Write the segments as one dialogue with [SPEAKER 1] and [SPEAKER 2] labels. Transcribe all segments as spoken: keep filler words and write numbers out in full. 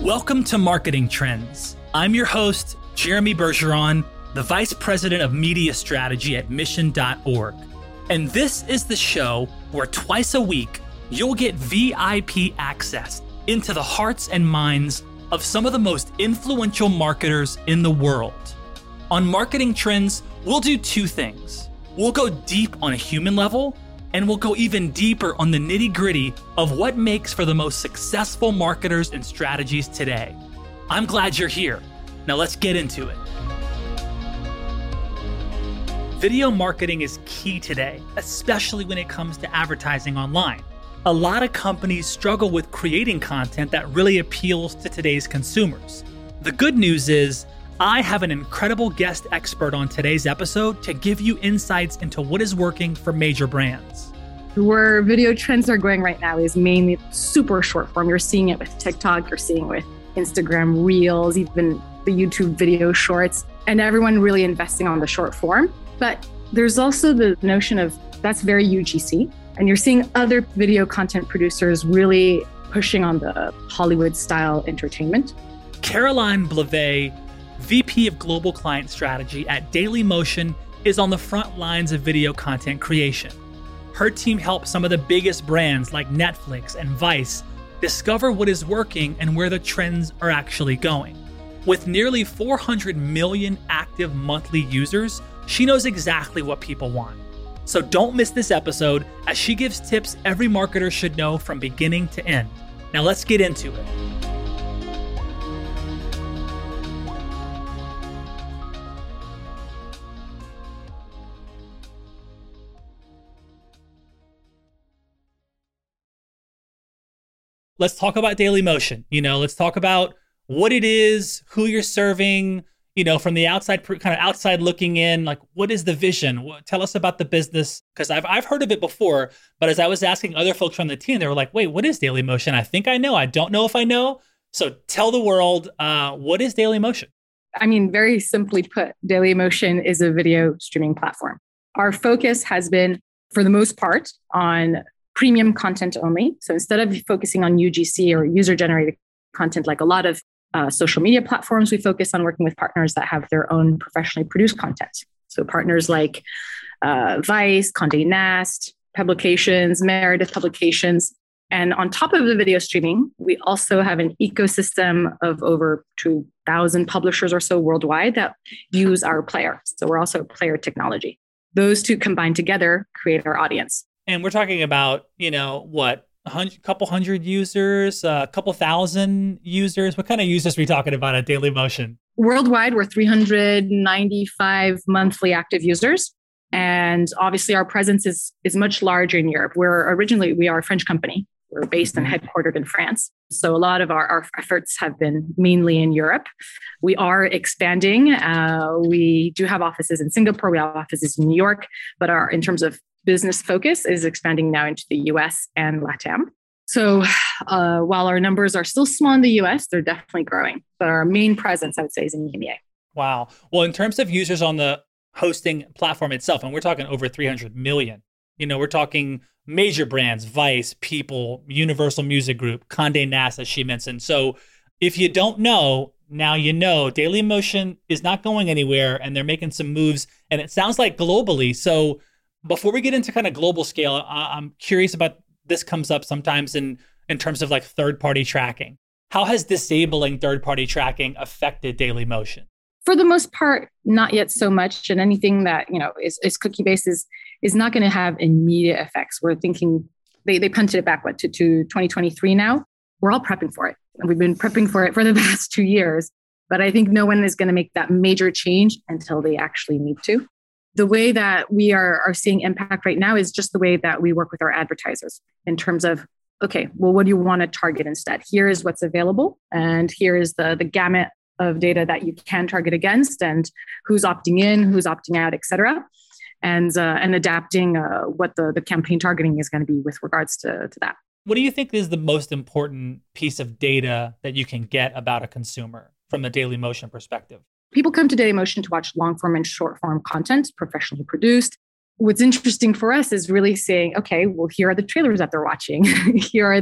[SPEAKER 1] Welcome to Marketing Trends. I'm your host, Jeremy Bergeron, the Vice President of Media Strategy at Mission dot org. And this is the show where twice a week, you'll get V I P access into the hearts and minds of some of the most influential marketers in the world. On Marketing Trends, we'll do two things. We'll go deep on a human level, and we'll go even deeper on the nitty-gritty of what makes for the most successful marketers and strategies today. I'm glad you're here. Now let's get into it. Video marketing is key today, especially when it comes to advertising online. A lot of companies struggle with creating content that really appeals to today's consumers. The good news is, I have an incredible guest expert on today's episode to give you insights into what is working for major brands.
[SPEAKER 2] Where video trends are going right now is mainly super short form. You're seeing it with TikTok, you're seeing it with Instagram Reels, even the YouTube video shorts, and everyone really investing on the short form. But there's also the notion of that's very U G C. And you're seeing other video content producers really pushing on the Hollywood style entertainment.
[SPEAKER 1] Caroline Blavet, V P of Global Client Strategy at Dailymotion, is on the front lines of video content creation. Her team helps some of the biggest brands like Netflix and Vice discover what is working and where the trends are actually going. With nearly four hundred million active monthly users, she knows exactly what people want. So don't miss this episode as she gives tips every marketer should know from beginning to end. Now let's get into it. Let's talk about Dailymotion. You know, let's talk about what it is, who you're serving, you know, from the outside, kind of outside looking in, like, what is the vision? What, tell us about the business. Because I've, I've heard of it before, but as I was asking other folks from the team, they were like, wait, what is Dailymotion? I think I know. I don't know if I know. So tell the world, uh, what is Dailymotion?
[SPEAKER 2] I mean, very simply put, Dailymotion is a video streaming platform. Our focus has been, for the most part, on premium content only. So instead of focusing on U G C or user-generated content like a lot of uh, social media platforms, we focus on working with partners that have their own professionally produced content. So partners like uh, Vice, Condé Nast, Publications, Meredith Publications. And on top of the video streaming, we also have an ecosystem of over two thousand publishers or so worldwide that use our player. So we're also a player technology. Those two combined together create our audience.
[SPEAKER 1] And we're talking about, you know, what, a hundred, couple hundred users, a uh, couple thousand users? What kind of users are we talking about at Dailymotion?
[SPEAKER 2] Worldwide, we're three hundred ninety-five monthly active users. And obviously our presence is, is much larger in Europe. We're originally, we are a French company. We're based and headquartered in France. So a lot of our, our efforts have been mainly in Europe. We are expanding. Uh, we do have offices in Singapore. We have offices in New York, but our, in terms of business focus is expanding now into the U S and LATAM. So uh, while our numbers are still small in the U S, they're definitely growing. But our main presence, I would say, is in E M E A.
[SPEAKER 1] Wow. Well, in terms of users on the hosting platform itself, and we're talking over three hundred million, you know, we're talking major brands, Vice, People, Universal Music Group, Condé Nast, as she mentioned. So if you don't know, now you know. Dailymotion is not going anywhere, and they're making some moves, and it sounds like globally. So before we get into kind of global scale, I'm curious about, this comes up sometimes in, in terms of like third-party tracking. How has disabling third-party tracking affected Dailymotion?
[SPEAKER 2] For the most part, not yet so much. And anything that, you know, is, is cookie-based is, is not going to have immediate effects. We're thinking, they, they punted it back, what, to, to twenty twenty-three now? We're all prepping for it. And we've been prepping for it for the past two years. But I think no one is going to make that major change until they actually need to. The way that we are, are seeing impact right now is just the way that we work with our advertisers in terms of, okay, well, what do you want to target instead? Here is what's available. And here is the, the gamut of data that you can target against and who's opting in, who's opting out, et cetera. And, uh, and adapting uh, what the, the campaign targeting is going to be with regards to, to that.
[SPEAKER 1] What do you think is the most important piece of data that you can get about a consumer from a Dailymotion perspective?
[SPEAKER 2] People come to Dailymotion to watch long form and short form content, professionally produced. What's interesting for us is really saying, okay, well, here are the trailers that they're watching. Here are the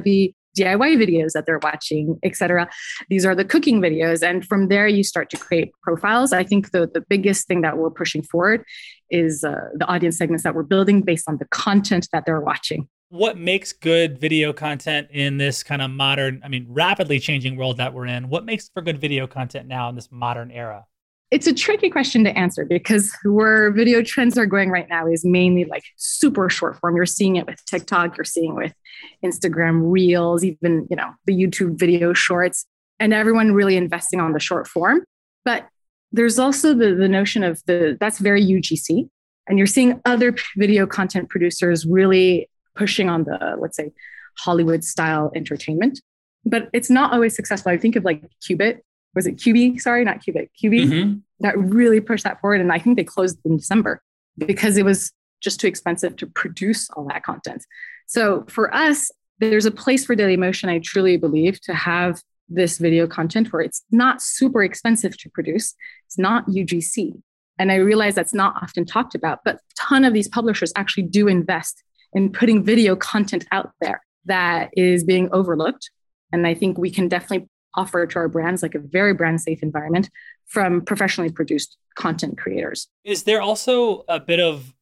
[SPEAKER 2] D I Y videos that they're watching, et cetera. These are the cooking videos. And from there, you start to create profiles. I think the, the biggest thing that we're pushing forward is uh, the audience segments that we're building based on the content that they're watching.
[SPEAKER 1] What makes good video content in this kind of modern, I mean, rapidly changing world that we're in? What makes for good video content now in this modern era?
[SPEAKER 2] It's a tricky question to answer because where video trends are going right now is mainly like super short form. You're seeing it with TikTok, you're seeing it with Instagram Reels, even, you know, the YouTube video shorts, and everyone really investing on the short form. But there's also the, the notion of the, that's very U G C. And you're seeing other video content producers really pushing on the, let's say, Hollywood style entertainment. But it's not always successful. I think of like Qubit. Was it Q B? Sorry, not Qubit. Q B mm-hmm. That really pushed that forward. And I think they closed in December because it was just too expensive to produce all that content. So for us, there's a place for Dailymotion, I truly believe, to have this video content where it's not super expensive to produce. It's not U G C. And I realize that's not often talked about, but a ton of these publishers actually do invest in putting video content out there that is being overlooked. And I think we can definitely offer to our brands like a very brand safe environment from professionally produced content creators.
[SPEAKER 1] Is there also a bit of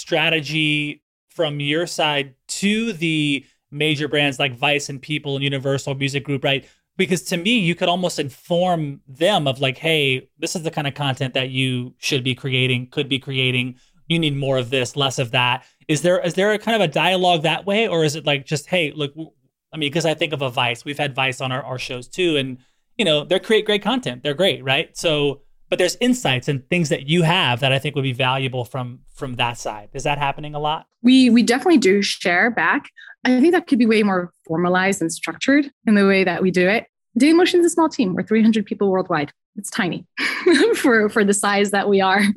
[SPEAKER 1] strategy from your side to the major brands like Vice and People and Universal Music Group, right? Because to me, you could almost inform them of like, hey, this is the kind of content that you should be creating, could be creating. You need more of this, less of that. Is there is there a kind of a dialogue that way? Or is it like just, hey, look, I mean, because I think of a Vice, we've had Vice on our, our shows too. And, you know, they create great content. They're great, right? So, but there's insights and things that you have that I think would be valuable from, from that side. Is that happening a lot?
[SPEAKER 2] We we definitely do share back. I think that could be way more formalized and structured in the way that we do it. Dailymotion is a small team. We're three hundred people worldwide. It's tiny for, for the size that we are.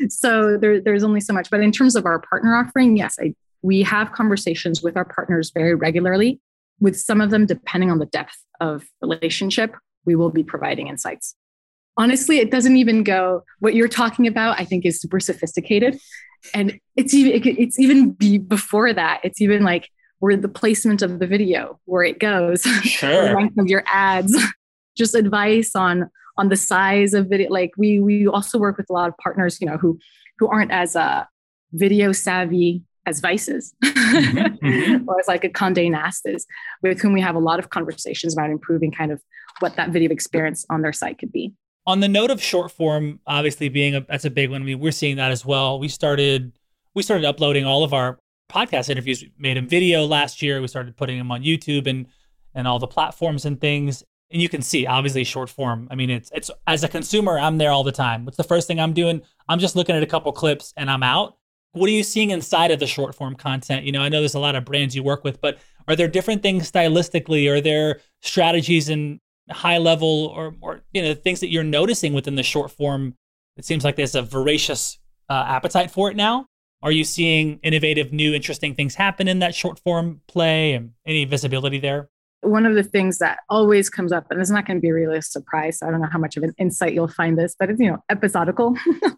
[SPEAKER 2] So there, there's only so much. But in terms of our partner offering, yes, I, we have conversations with our partners very regularly. With some of them, depending on the depth of relationship, we will be providing insights. Honestly, it doesn't even go, what you're talking about, I think is super sophisticated. And it's even, it's even be before that. It's even like where the placement of the video, where it goes,
[SPEAKER 1] sure.
[SPEAKER 2] The length of your ads, just advice on, on the size of video. Like we, we also work with a lot of partners, you know, who, who aren't as uh, video savvy as Vices mm-hmm, mm-hmm. or as like a Condé Nast is, with whom we have a lot of conversations about improving kind of what that video experience on their site could be.
[SPEAKER 1] On the note of short form, obviously being a, that's a big one. I mean, we're seeing that as well. We started, we started uploading all of our podcast interviews. We made them video last year. We started putting them on YouTube and, and all the platforms and things. And you can see, obviously, short form. I mean, it's, it's as a consumer, I'm there all the time. What's the first thing I'm doing? I'm just looking at a couple clips and I'm out. What are you seeing inside of the short form content? You know, I know there's a lot of brands you work with, but are there different things stylistically? Are there strategies in high level or, or you know, things that you're noticing within the short form? It seems like there's a voracious uh, appetite for it now. Are you seeing innovative, new, interesting things happen in that short form play and any visibility there?
[SPEAKER 2] One of the things that always comes up, and it's not going to be really a surprise, I don't know how much of an insight you'll find this, but it's, you know, episodical.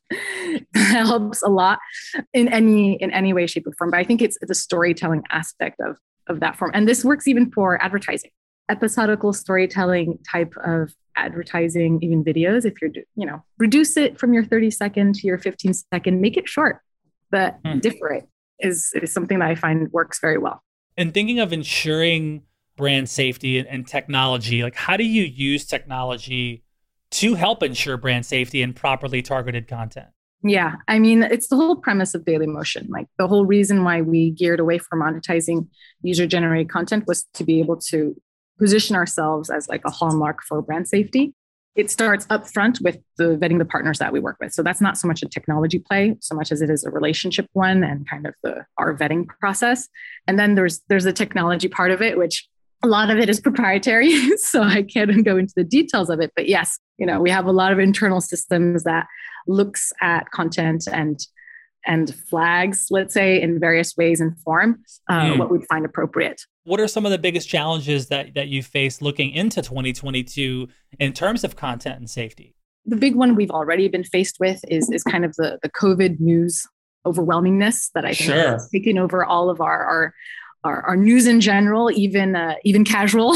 [SPEAKER 2] Helps a lot in any in any way, shape, or form. But I think it's the storytelling aspect of, of that form. And this works even for advertising. Episodical storytelling type of advertising, even videos, if you're, you know, reduce it from your thirty second to your fifteen second, make it short, but hmm. different is, is something that I find works very well.
[SPEAKER 1] And thinking of ensuring brand safety and, and technology, like how do you use technology to help ensure brand safety and properly targeted content?
[SPEAKER 2] Yeah, I mean, it's the whole premise of Dailymotion. Like the whole reason why we geared away from monetizing user-generated content was to be able to position ourselves as like a hallmark for brand safety. It starts up front with the vetting the partners that we work with. So that's not so much a technology play, so much as it is a relationship one and kind of the our vetting process. And then there's there's the technology part of it, which a lot of it is proprietary, so I can't go into the details of it. But yes, you know, we have a lot of internal systems that looks at content and and flags, let's say, in various ways and form, uh, mm. what we'd find appropriate.
[SPEAKER 1] What are some of the biggest challenges that, that you face looking into twenty twenty-two in terms of content and safety?
[SPEAKER 2] The big one we've already been faced with is, is kind of the, the COVID news overwhelmingness that I think
[SPEAKER 1] sure.
[SPEAKER 2] has taken over all of our, our our, our news in general, even uh, even casual,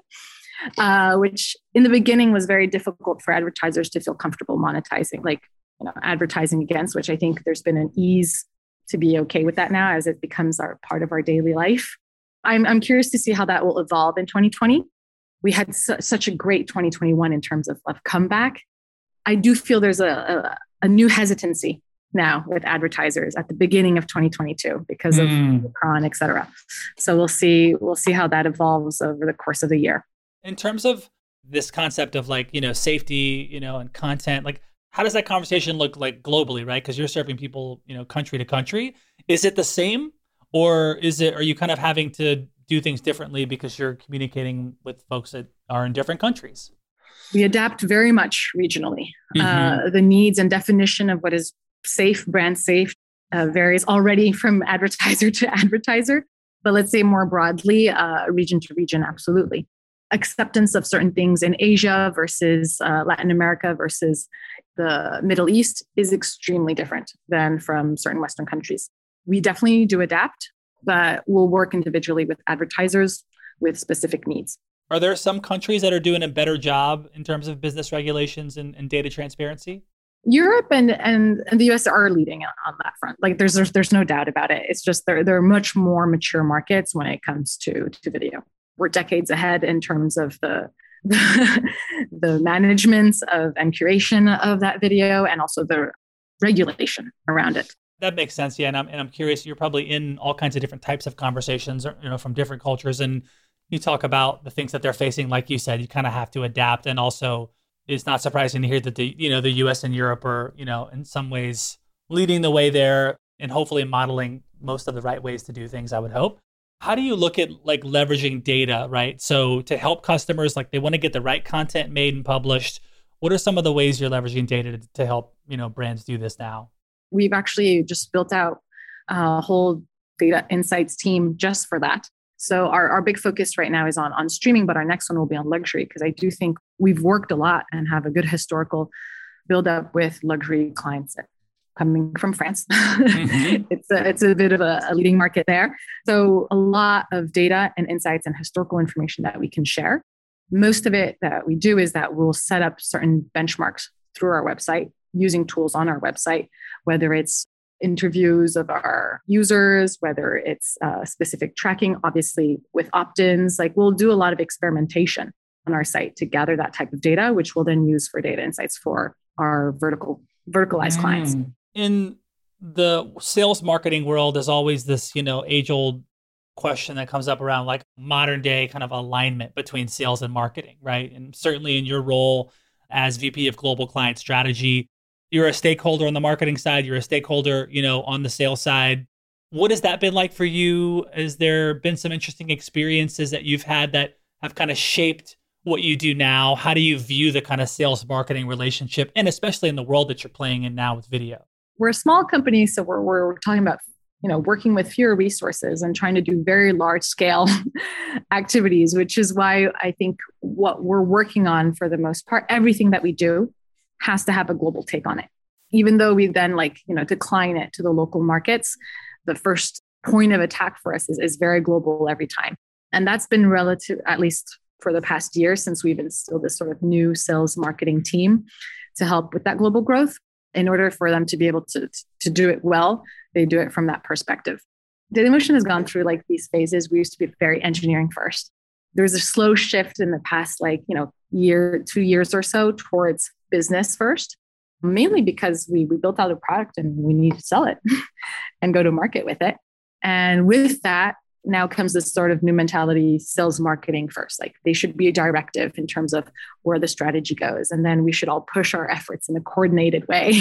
[SPEAKER 2] uh, which in the beginning was very difficult for advertisers to feel comfortable monetizing, like you know, advertising against, which I think there's been an ease to be okay with that now as it becomes our part of our daily life. I'm, I'm curious to see how that will evolve in twenty twenty. We had su- such a great twenty twenty-one in terms of, of comeback. I do feel there's a, a, a new hesitancy now with advertisers at the beginning of twenty twenty-two because of mm. Omicron, et cetera. So we'll see, we'll see how that evolves over the course of the year.
[SPEAKER 1] In terms of this concept of like, you know, safety, you know, and content, like how does that conversation look like globally, right? Because you're serving people, you know, country to country. Is it the same, or is it, are you kind of having to do things differently because you're communicating with folks that are in different countries?
[SPEAKER 2] We adapt very much regionally. Mm-hmm. Uh, the needs and definition of what is safe, brand safe, uh, varies already from advertiser to advertiser. But let's say more broadly, uh, region to region, absolutely. Acceptance of certain things in Asia versus uh, Latin America versus the Middle East is extremely different than from certain Western countries. We definitely do adapt, but we'll work individually with advertisers with specific needs.
[SPEAKER 1] Are there some countries that are doing a better job in terms of business regulations and, and data transparency?
[SPEAKER 2] Europe and, and, and the U S are leading on that front. Like there's, there's there's no doubt about it. It's just they're they're much more mature markets when it comes to, to video. We're decades ahead in terms of the the, the management of and curation of that video and also the regulation around it.
[SPEAKER 1] That makes sense. Yeah. And I'm, and I'm curious, you're probably in all kinds of different types of conversations, you know, from different cultures. And you talk about the things that they're facing. Like you said, you kind of have to adapt. And also it's not surprising to hear that the, you know, the U S and Europe are, you know, in some ways leading the way there and hopefully modeling most of the right ways to do things, I would hope. How do you look at like leveraging data, right? So to help customers, like they want to get the right content made and published. What are some of the ways you're leveraging data to, to help, you know, brands do this now?
[SPEAKER 2] We've actually just built out a whole data insights team just for that. So our, our big focus right now is on, on streaming, but our next one will be on luxury because I do think we've worked a lot and have a good historical build up with luxury clients coming from France. Mm-hmm. it's, a, it's a bit of a, a leading market there. So a lot of data and insights and historical information that we can share. Most of it that we do is that we'll set up certain benchmarks through our website using tools on our website, whether it's interviews of our users, whether it's uh, specific tracking, obviously with opt-ins, like we'll do a lot of experimentation on our site to gather that type of data, which we'll then use for data insights for our vertical verticalized mm. clients.
[SPEAKER 1] In the sales marketing world, there's always this, you know, age-old question that comes up around like modern day kind of alignment between sales and marketing, right? And certainly in your role as V P of Global Client Strategy, you're a stakeholder on the marketing side, you're a stakeholder, you know, on the sales side. What has that been like for you? Has there been some interesting experiences that you've had that have kind of shaped what you do now? How do you view the kind of sales marketing relationship, and especially in the world that you're playing in now with video?
[SPEAKER 2] We're a small company, so we're we're talking about, you know, working with fewer resources and trying to do very large scale activities, which is why I think what we're working on for the most part, everything that we do has to have a global take on it. Even though we then like, you know, decline it to the local markets, the first point of attack for us is, is very global every time. And that's been relative, at least for the past year, since we've instilled this sort of new sales marketing team to help with that global growth. In order for them to be able to, to do it well, they do it from that perspective. Dailymotion has gone through like these phases. We used to be very engineering first. There was a slow shift in the past, like, you know, year, two years or so towards business first, mainly because we, we built out a product and we need to sell it and go to market with it. And with that, now comes this sort of new mentality, sales marketing first. Like they should be a directive in terms of where the strategy goes. And then we should all push our efforts in a coordinated way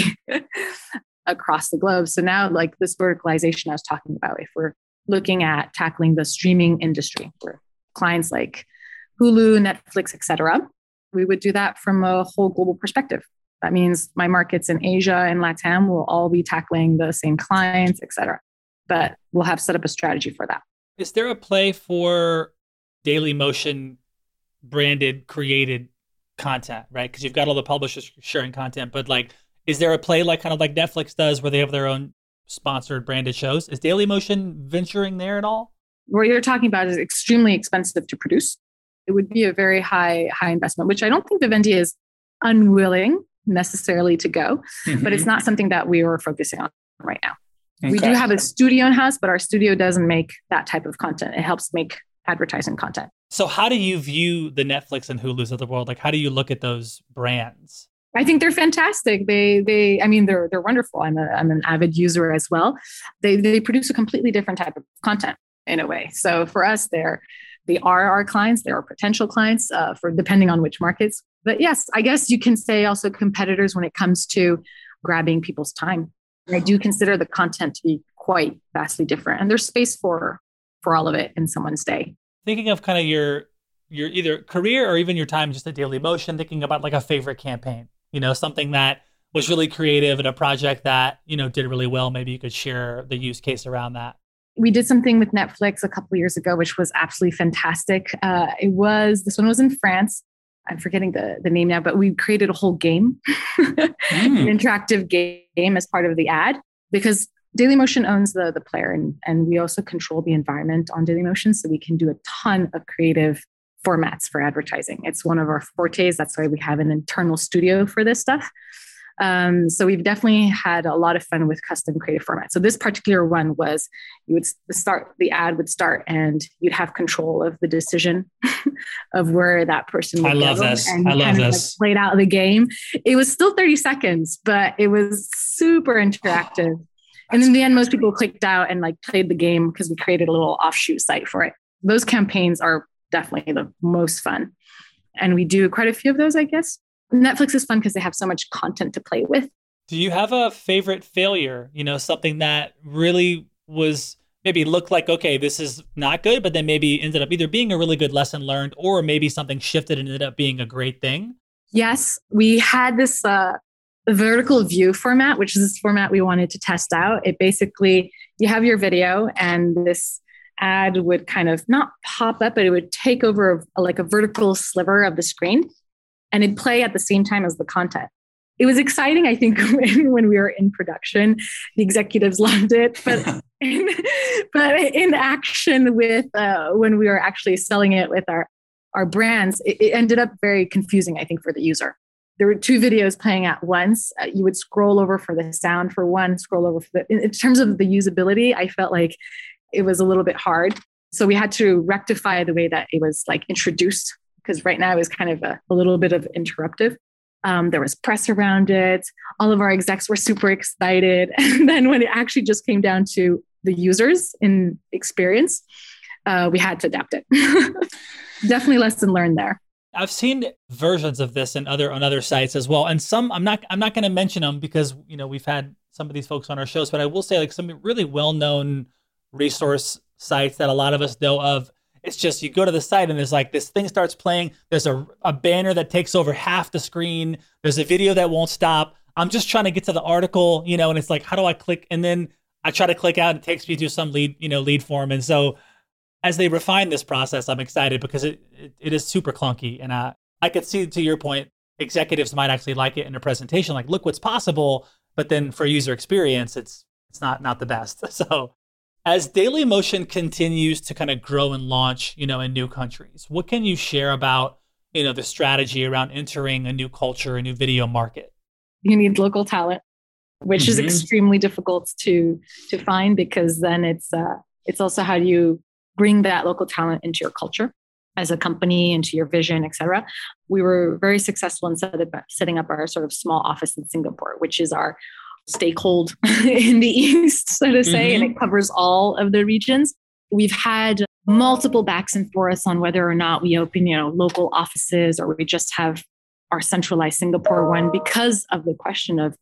[SPEAKER 2] across the globe. So now like this verticalization I was talking about, if we're looking at tackling the streaming industry for clients like Hulu, Netflix, et cetera, we would do that from a whole global perspective. That means my markets in Asia and LATAM will all be tackling the same clients, et cetera. But we'll have set up a strategy for that.
[SPEAKER 1] Is there a play for Dailymotion branded, created content, right? Because you've got all the publishers sharing content, but like, is there a play like kind of like Netflix does where they have their own sponsored branded shows? Is Dailymotion venturing there at all?
[SPEAKER 2] what you're talking about is extremely expensive to produce. It would be a very high, high investment, which I don't think Vivendi is unwilling necessarily to go, mm-hmm. but it's not something that we are focusing on right now. Okay. We do have a studio in-house, but our studio doesn't make that type of content. It helps make advertising content.
[SPEAKER 1] So how do you view the Netflix and Hulus of the world? Like, how do you look at those brands?
[SPEAKER 2] I think they're fantastic. They, they, I mean, they're, they're wonderful. I'm a, I'm an avid user as well. They, they produce a completely different type of content in a way. So for us, they're, they are our clients. They are potential clients uh, for depending on which markets. But yes, I guess you can say also competitors when it comes to grabbing people's time. I do consider the content to be quite vastly different, and there's space for for all of it in someone's day.
[SPEAKER 1] Thinking of kind of your your either career or even your time just at Dailymotion, thinking about like a favorite campaign, you know, something that was really creative and a project that, you know, did really well. Maybe you could share the use case around that.
[SPEAKER 2] We did something with Netflix a couple of years ago, which was absolutely fantastic. Uh, it was, this one was in France. I'm forgetting the, the name now, but we created a whole game, mm. an interactive game as part of the ad, because Dailymotion owns the, the player, and, and we also control the environment on Dailymotion. So we can do a ton of creative formats for advertising. It's one of our fortes. That's why we have an internal studio for this stuff. Um, so we've definitely had a lot of fun with custom creative formats. So this particular one was, you would start, the ad would start and you'd have control of the decision of where that person would
[SPEAKER 1] I love
[SPEAKER 2] go.
[SPEAKER 1] this.
[SPEAKER 2] And
[SPEAKER 1] I love this.
[SPEAKER 2] Like played out the game. It was still thirty seconds, but it was super interactive. Oh, and in the end, most people clicked out and like played the game because we created a little offshoot site for it. Those campaigns are definitely the most fun. And we do quite a few of those, I guess. Netflix is fun because they have so much content to play with.
[SPEAKER 1] Do you have a favorite failure? You know, something that really was maybe looked like, okay, this is not good, but then maybe ended up either being a really good lesson learned, or maybe something shifted and ended up being a great thing?
[SPEAKER 2] Yes, we had this uh, vertical view format, which is this format we wanted to test out. It basically, you have your video and this ad would kind of not pop up, but it would take over a, like a vertical sliver of the screen. And it'd play at the same time as the content. It was exciting, I think, when, when we were in production. The executives loved it. But in, but in action with uh, when we were actually selling it with our, our brands, it, it ended up very confusing, I think, for the user. There were two videos playing at once. Uh, you would scroll over for the sound for one, scroll over for the... In, in terms of the usability, I felt like it was a little bit hard. So we had to rectify the way that it was like introduced, because right now it was kind of a, a little bit of interruptive. Um, there was press around it. All of our execs were super excited. And then when it actually just came down to the users in experience, uh, we had to adapt it. Definitely lesson learned there.
[SPEAKER 1] I've seen versions of this in other on other sites as well. And some, I'm not I'm not going to mention them because, you know, we've had some of these folks on our shows, but I will say like some really well-known resource sites that a lot of us know of. It's just you go to the site and there's like this thing starts playing. There's a, a banner that takes over half the screen. There's a video that won't stop. I'm just trying to get to the article, you know, and it's like, how do I click? And then I try to click out. It takes me to some lead, you know, lead form. And so as they refine this process, I'm excited because it it, it is super clunky. And I, I could see, to your point, executives might actually like it in a presentation, like, look what's possible. But then for user experience, it's it's not not the best. So as Dailymotion continues to kind of grow and launch, you know, in new countries, what can you share about, you know, the strategy around entering a new culture, a new video market?
[SPEAKER 2] You need local talent, which mm-hmm. is extremely difficult to to find, because then it's uh, it's also how do you bring that local talent into your culture as a company, into your vision, et cetera. We were very successful in set up, setting up our sort of small office in Singapore, which is our stakehold in the East, so to say, mm-hmm. and it covers all of the regions. We've had multiple backs and forths on whether or not we open, you know, local offices or we just have our centralized Singapore one, because of the question of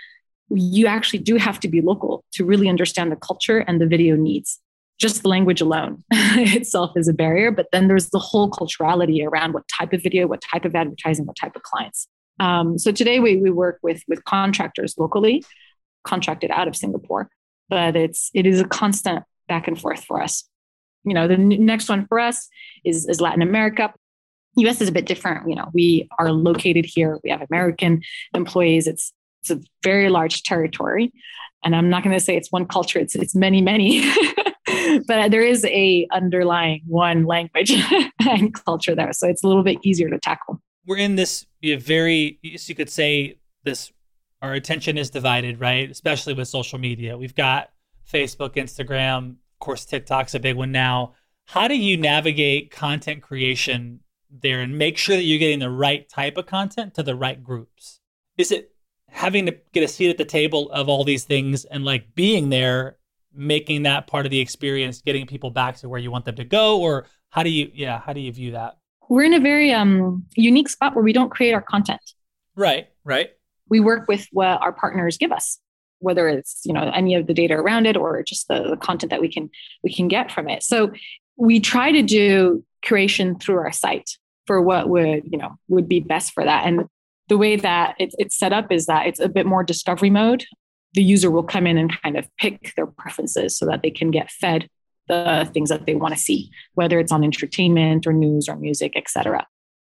[SPEAKER 2] you actually do have to be local to really understand the culture and the video needs. Just the language alone itself is a barrier, but then there's the whole culturality around what type of video, what type of advertising, what type of clients. Um, so today we we work with with contractors locally, contracted out of Singapore, but it's it is a constant back and forth for us. You know, the n- next one for us is is Latin America. U S is a bit different. You know, we are located here. We have American employees. It's it's a very large territory, and I'm not going to say it's one culture. It's it's many many. but there is a underlying one language and culture there. So it's a little bit easier to tackle.
[SPEAKER 1] We're in this very, you could say this, our attention is divided, right? Especially with social media. We've got Facebook, Instagram, of course, TikTok's a big one now. How do you navigate content creation there and make sure that you're getting the right type of content to the right groups? Is it having to get a seat at the table of all these things and like being there, making that part of the experience, getting people back to where you want them to go? Or how do you, yeah, how do you view that?
[SPEAKER 2] We're in a very um, unique spot where we don't create our content.
[SPEAKER 1] Right, right.
[SPEAKER 2] We work with what our partners give us, whether it's, you know, any of the data around it or just the, the content that we can we can get from it. So we try to do curation through our site for what would, you know, would be best for that. And the way that it's, it's set up is that it's a bit more discovery mode. The user will come in and kind of pick their preferences so that they can get fed the things that they want to see, whether it's on entertainment or news or music, et cetera.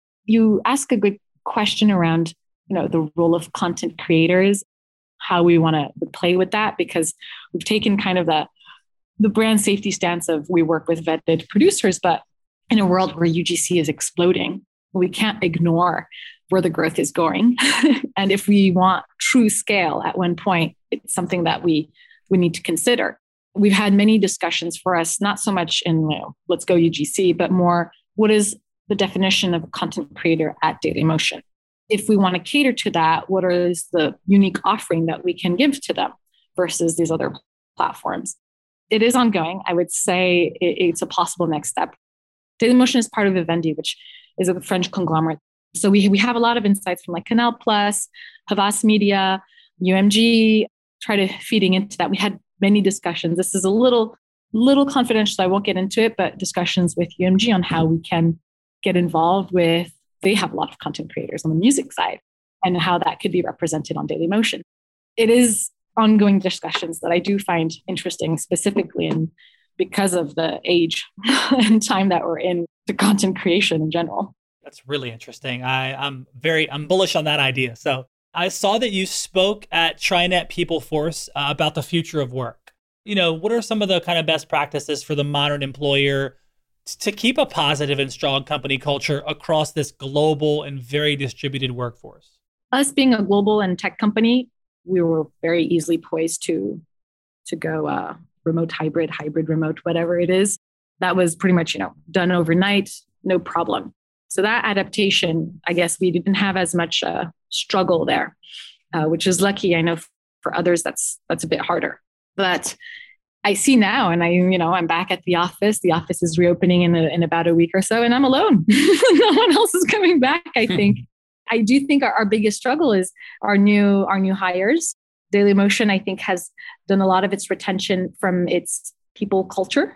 [SPEAKER 2] You ask a good question around, you know, the role of content creators, how we want to play with that, because we've taken kind of the, the brand safety stance of we work with vetted producers, but in a world where U G C is exploding, we can't ignore where the growth is going. And if we want true scale at one point, it's something that we, we need to consider. We've had many discussions for us, not so much in, you know, let's go U G C, but more, what is the definition of a content creator at Dailymotion? If we want to cater to that, what is the unique offering that we can give to them versus these other platforms? It is ongoing. I would say it, it's a possible next step. Dailymotion is part of Vivendi, which is a French conglomerate. So we, we have a lot of insights from like Canal Plus, Havas Media, U M G, try to feeding into that. We had many discussions. This is a little, little confidential, so I won't get into it, but discussions with U M G on how we can get involved with, they have a lot of content creators on the music side and how that could be represented on Dailymotion. It is ongoing discussions that I do find interesting, specifically in because of the age and time that we're in to content creation in general.
[SPEAKER 1] That's really interesting. I, I'm very, I'm bullish on that idea. So I saw that you spoke at TriNet PeopleForce uh, about the future of work. You know, what are some of the kind of best practices for the modern employer t- to keep a positive and strong company culture across this global and very distributed workforce?
[SPEAKER 2] Us being a global and tech company, we were very easily poised to, to go uh, remote hybrid, hybrid remote, whatever it is. That was pretty much, you know, done overnight, no problem. So that adaptation, I guess we didn't have as much uh, struggle there, uh, which is lucky. I know for others, that's that's a bit harder. But I see now, and I, you know, I'm back at the office. The office is reopening in, a, in about a week or so, and I'm alone. No one else is coming back, I think. I do think our, our biggest struggle is our new our new hires. Dailymotion, I think, has done a lot of its retention from its people culture.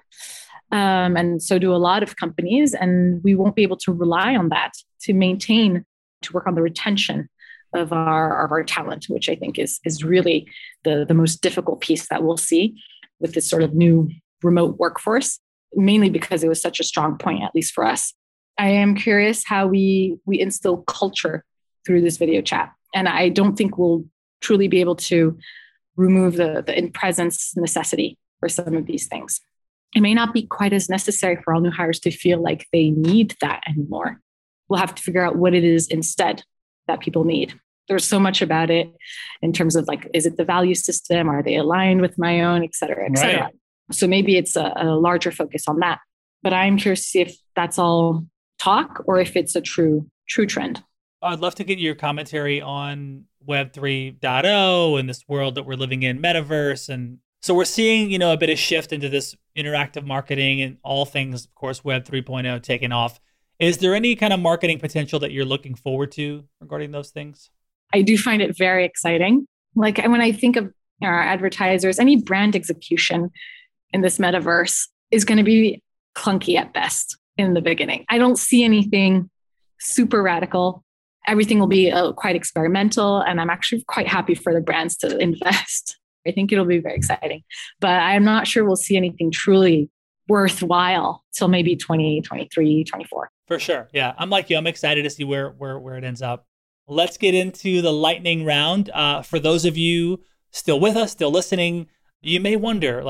[SPEAKER 2] Um, and so do a lot of companies, and we won't be able to rely on that to maintain, to work on the retention of our of our talent, which I think is is really the, the most difficult piece that we'll see with this sort of new remote workforce, mainly because it was such a strong point, at least for us. I am curious how we we instill culture through this video chat. And I don't think we'll truly be able to remove the, the in-presence necessity for some of these things. It may not be quite as necessary for all new hires to feel like they need that anymore. We'll have to figure out what it is instead that people need. There's so much about it in terms of like, is it the value system? Are they aligned with my own, et cetera, et cetera. Right. So maybe it's a, a larger focus on that. But I'm curious to see if that's all talk or if it's a true, true trend.
[SPEAKER 1] I'd love to get your commentary on Web three point oh and this world that we're living in, metaverse. And so we're seeing, you know, a bit of shift into this interactive marketing and all things, of course, Web three point oh taking off. Is there any kind of marketing potential that you're looking forward to regarding those things?
[SPEAKER 2] I do find it very exciting. Like when I think of our advertisers, any brand execution in this metaverse is going to be clunky at best in the beginning. I don't see anything super radical. Everything will be uh, quite experimental. And I'm actually quite happy for the brands to invest. I think it'll be very exciting. But I'm not sure we'll see anything truly worthwhile till maybe twenty twenty-three, twenty-four.
[SPEAKER 1] For sure. Yeah. I'm like you. I'm excited to see where, where, where it ends up. Let's get into the lightning round. Uh, for those of you still with us, still listening, you may wonder, like,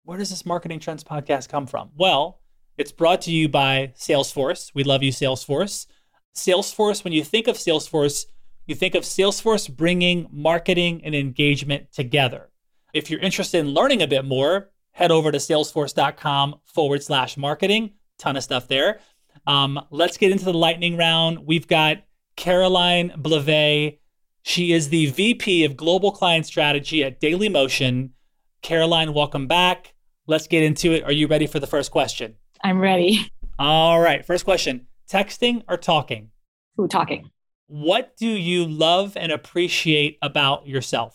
[SPEAKER 1] where does this Marketing Trends podcast come from? Well, it's brought to you by Salesforce. We love you, Salesforce. Salesforce, when you think of Salesforce, you think of Salesforce bringing marketing and engagement together. If you're interested in learning a bit more, head over to salesforce.com forward slash marketing. Ton of stuff there. Um, let's get into the lightning round. We've got Caroline Blavet. She is the V P of Global Client Strategy at Dailymotion. Caroline, welcome back. Let's get into it. Are you ready for the first question?
[SPEAKER 2] I'm ready. All
[SPEAKER 1] right. First question. Texting or talking?
[SPEAKER 2] Ooh, talking.
[SPEAKER 1] What do you love and appreciate about yourself?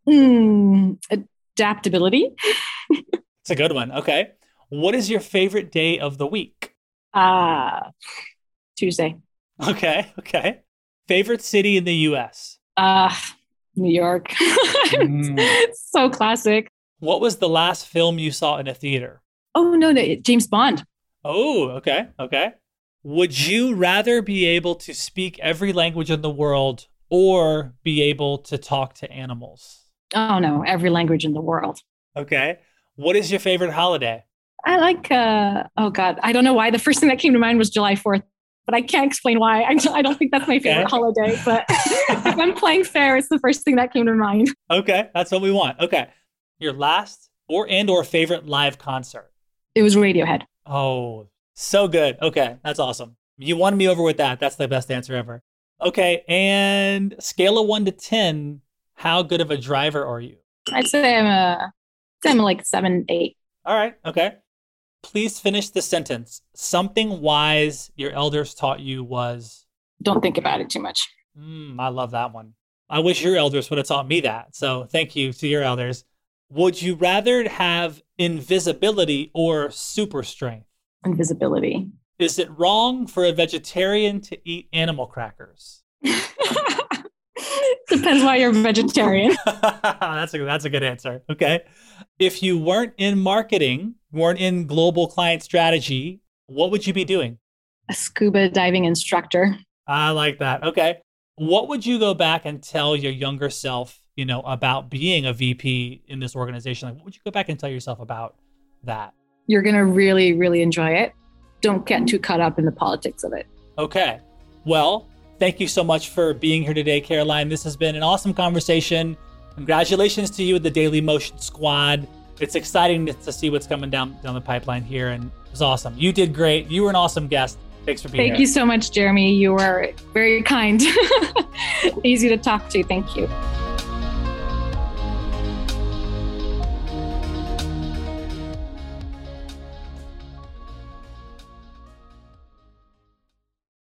[SPEAKER 2] Mm, adaptability.
[SPEAKER 1] It's a good one. Okay. What is your favorite day of the week?
[SPEAKER 2] Uh, Tuesday.
[SPEAKER 1] Okay. Okay. Favorite city in the U S?
[SPEAKER 2] Uh, New York. mm. So classic.
[SPEAKER 1] What was the last film you saw in a theater?
[SPEAKER 2] Oh, no, no, James Bond.
[SPEAKER 1] Oh, okay. Okay. Would you rather be able to speak every language in the world or be able to talk to animals?
[SPEAKER 2] Oh, no, every language in the world.
[SPEAKER 1] Okay. What is your favorite holiday?
[SPEAKER 2] I like, uh, oh God, I don't know why. The first thing that came to mind was July fourth, but I can't explain why. I, I don't think that's my favorite okay. holiday, but if I'm playing fair, it's the first thing that came to mind.
[SPEAKER 1] Okay. That's what we want. Okay. Your last or and or favorite live concert?
[SPEAKER 2] It was Radiohead.
[SPEAKER 1] Oh, so good. Okay. That's awesome. You won me over with that. That's the best answer ever. Okay. And scale of one to ten, how good of a driver are you?
[SPEAKER 2] I'd say I'm a, I'm like seven, eight.
[SPEAKER 1] All right. Okay. Please finish the sentence. Something wise your elders taught you was?
[SPEAKER 2] Don't think about it too much.
[SPEAKER 1] Mm, I love that one. I wish your elders would have taught me that. So thank you to your elders. Would you rather have invisibility or super strength?
[SPEAKER 2] Invisibility.
[SPEAKER 1] Is it wrong for a vegetarian to eat animal crackers?
[SPEAKER 2] Depends why you're a vegetarian.
[SPEAKER 1] that's a that's a good answer. Okay. If you weren't in marketing, weren't in global client strategy, what would you be doing?
[SPEAKER 2] A scuba diving instructor.
[SPEAKER 1] I like that. Okay. What would you go back and tell your younger self, you know, about being a V P in this organization? Like, what would you go back and tell yourself about that?
[SPEAKER 2] You're going to really, really enjoy it. Don't get too caught up in the politics of it.
[SPEAKER 1] Okay. Well, thank you so much for being here today, Caroline. This has been an awesome conversation. Congratulations to you with the Dailymotion squad. It's exciting to, to see what's coming down, down the pipeline here. And it was awesome. You did great. You were an awesome guest. Thanks for being
[SPEAKER 2] Thank
[SPEAKER 1] here.
[SPEAKER 2] Thank you so much, Jeremy. You were very kind. Easy to talk to. Thank you.